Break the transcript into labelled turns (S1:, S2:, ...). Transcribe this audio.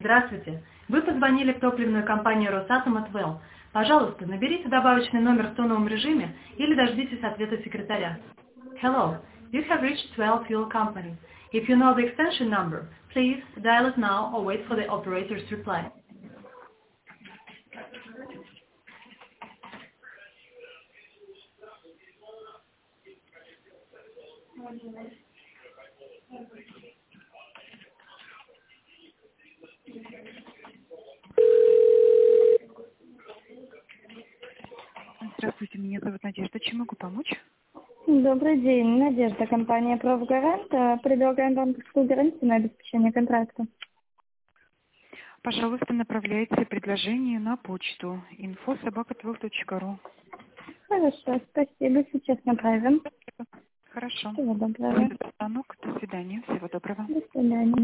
S1: Здравствуйте. Вы позвонили в топливную компанию «Росатом» от ВЭЛ. Пожалуйста, наберите добавочный номер в тоновом режиме или дождитесь ответа секретаря. Hello. You have reached WELL Fuel Company. If you know the extension number, please dial it now or wait for the operator's reply.
S2: Здравствуйте, меня зовут Надежда. Чем могу помочь?
S3: Добрый день, Надежда, компания «Профгарант». Предлагаем банковскую гарантию на обеспечение контракта.
S2: Пожалуйста, направляйте предложение на почту info@twelve.ru.
S3: Хорошо, спасибо, сейчас направим.
S2: Хорошо.
S3: Всего доброго.
S2: Звонок. До свидания. Всего доброго.
S3: До свидания.